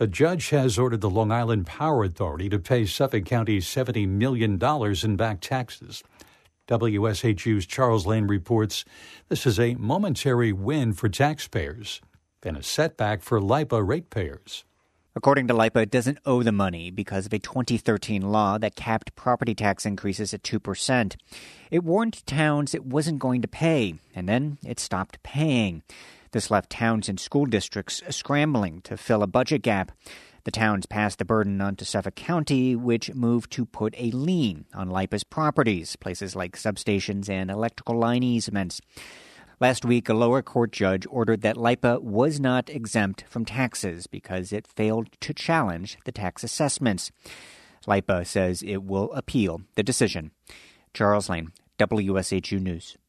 A judge has ordered the Long Island Power Authority to pay Suffolk County $70 million in back taxes. WSHU's Charles Lane reports this is a momentary win for taxpayers and a setback for LIPA ratepayers. According to LIPA, it doesn't owe the money because of a 2013 law that capped property tax increases at 2%. It warned towns it wasn't going to pay, and then it stopped paying. This left towns and school districts scrambling to fill a budget gap. The towns passed the burden on to Suffolk County, which moved to put a lien on LIPA's properties, places like substations and electrical line easements. Last week, a lower court judge ordered that LIPA was not exempt from taxes because it failed to challenge the tax assessments. LIPA says it will appeal the decision. Charles Lane, WSHU News.